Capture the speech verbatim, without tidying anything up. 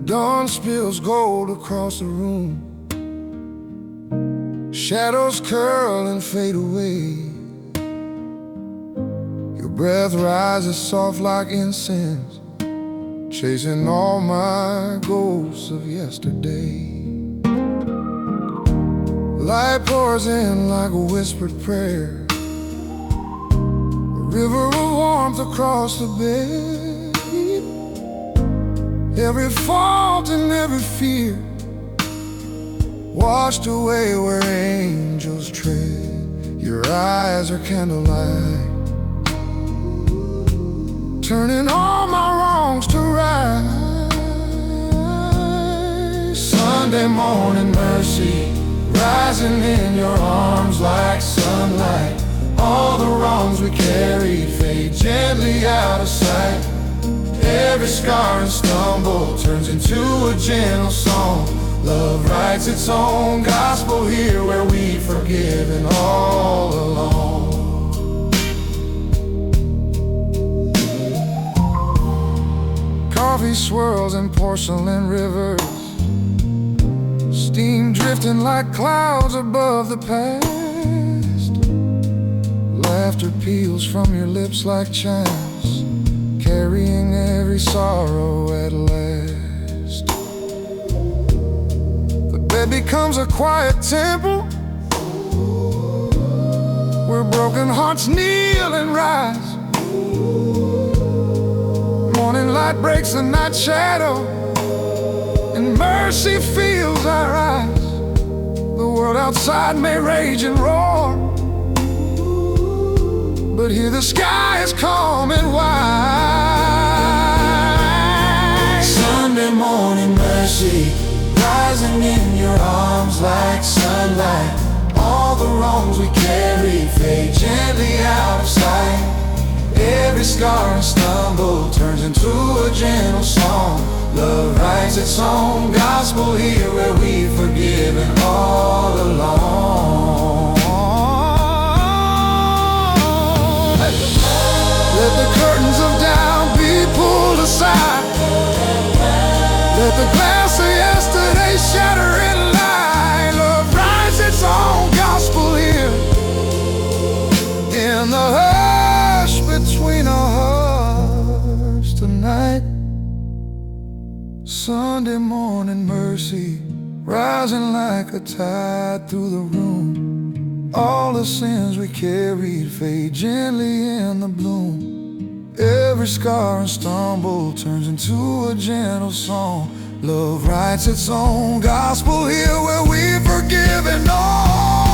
Dawn spills gold across the room. Shadows curl and fade away. Your breath rises soft like incense, chasing all my ghosts of yesterday. Light pours in like a whispered prayer, a river of warmth across the bed. Every fault and every fear washed away where angels tread. Your eyes are candlelight, turning all my wrongs to right. Sunday morning mercy, rising in your arms like sunlight. All the wrongs we carried fade gently out of sight. Every scar and stumble turns into a gentle song. Love writes its own gospel here, where we've forgiven all along. Coffee swirls in porcelain rivers, steam drifting like clouds above the past. Laughter peels from your lips like chimes, carrying every sorrow at last. The bed becomes a quiet temple, where broken hearts kneel and rise. Morning light breaks the night shadow, and mercy fills our eyes. The world outside may rage and roar, but here the sky is calm and wide. Sunday morning mercy, rising in your arms like sunlight. All the wrongs we carry fade gently out of sight. Every scar and stumble turns into a gentle song. Love writes its own gospel here, where we've forgiven all along. Let the curtains of doubt be pulled aside. Let the glass of yesterday shatter in light. Love writes its own gospel here, in the hush between our hearts tonight. Sunday morning mercy, rising like a tide through the room. All the sins we carried fade gently in the bloom. Every scar and stumble turns into a gentle song. Love writes its own gospel here, where we've forgiven all.